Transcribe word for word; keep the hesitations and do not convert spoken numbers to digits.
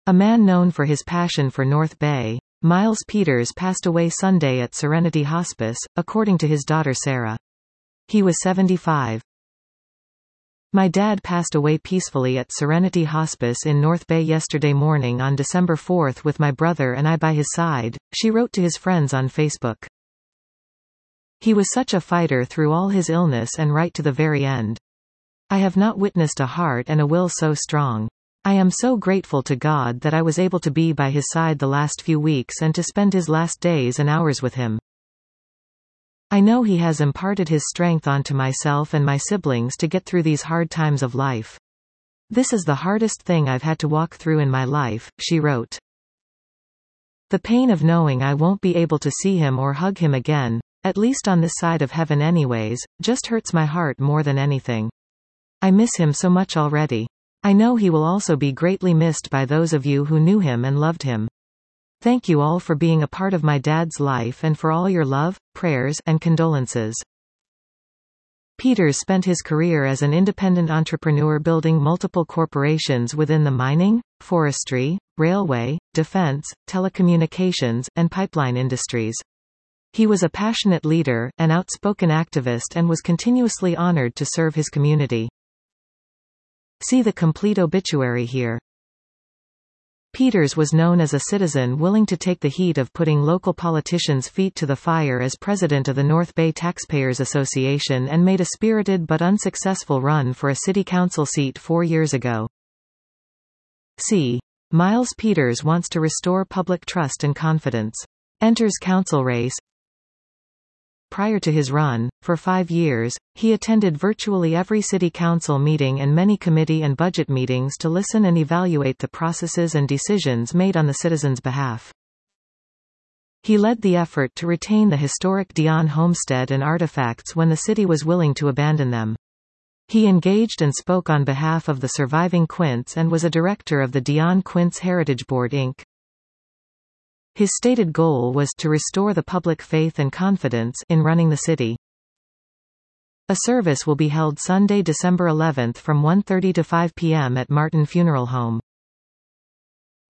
A man known for his passion for North Bay, Miles Peters passed away Sunday at Serenity Hospice, according to his daughter Sarah. He was seventy-five. My dad passed away peacefully at Serenity Hospice in North Bay yesterday morning on December fourth with my brother and I by his side, she wrote to his friends on Facebook. He was such a fighter through all his illness and right to the very end. I have not witnessed a heart and a will so strong. I am so grateful to God that I was able to be by his side the last few weeks and to spend his last days and hours with him. I know he has imparted his strength onto myself and my siblings to get through these hard times of life. This is the hardest thing I've had to walk through in my life, she wrote. The pain of knowing I won't be able to see him or hug him again, at least on this side of heaven anyways, just hurts my heart more than anything. I miss him so much already. I know he will also be greatly missed by those of you who knew him and loved him. Thank you all for being a part of my dad's life and for all your love, prayers, and condolences. Peters spent his career as an independent entrepreneur building multiple corporations within the mining, forestry, railway, defense, telecommunications, and pipeline industries. He was a passionate leader, an outspoken activist and was continuously honored to serve his community. See the complete obituary here. Peters was known as a citizen willing to take the heat of putting local politicians' feet to the fire as president of the North Bay Taxpayers Association and made a spirited but unsuccessful run for a city council seat four years ago. C. Miles Peters wants to restore public trust and confidence. Enters council race. Prior to his run, for five years, he attended virtually every city council meeting and many committee and budget meetings to listen and evaluate the processes and decisions made on the citizens' behalf. He led the effort to retain the historic Dion homestead and artifacts when the city was willing to abandon them. He engaged and spoke on behalf of the surviving Quints and was a director of the Dion Quints Heritage Board Incorporated. His stated goal was to restore the public faith and confidence in running the city. A service will be held Sunday, December eleventh from one thirty to five p m at Martin Funeral Home.